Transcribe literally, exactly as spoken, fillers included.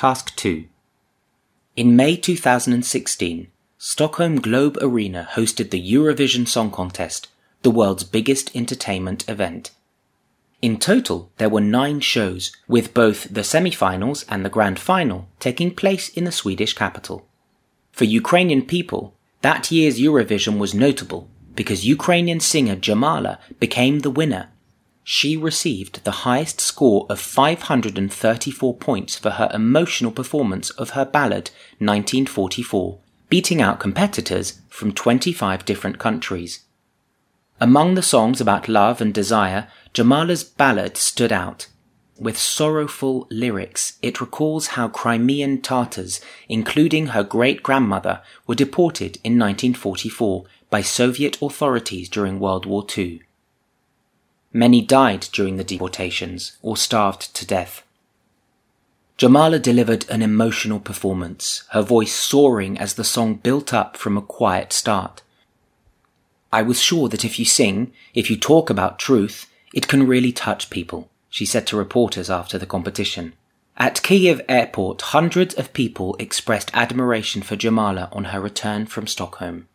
Task two. In May two thousand sixteen, Stockholm Globe Arena hosted the Eurovision Song Contest, the world's biggest entertainment event. In total, there were nine shows, with both the semi-finals and the grand final taking place in the Swedish capital. For Ukrainian people, that year's Eurovision was notable because Ukrainian singer Jamala became the winner. She received the highest score of five hundred thirty-four points for her emotional performance of her ballad nineteen forty-four, beating out competitors from twenty-five different countries. Among the songs about love and desire, Jamala's ballad stood out. With sorrowful lyrics, it recalls how Crimean Tatars, including her great-grandmother, were deported in nineteen forty-four by Soviet authorities during World War Two. Many died during the deportations or starved to death. Jamala delivered an emotional performance, her voice soaring as the song built up from a quiet start. "I was sure that if you sing, if you talk about truth, it can really touch people," she said to reporters after the competition. At Kyiv airport, hundreds of people expressed admiration for Jamala on her return from Stockholm.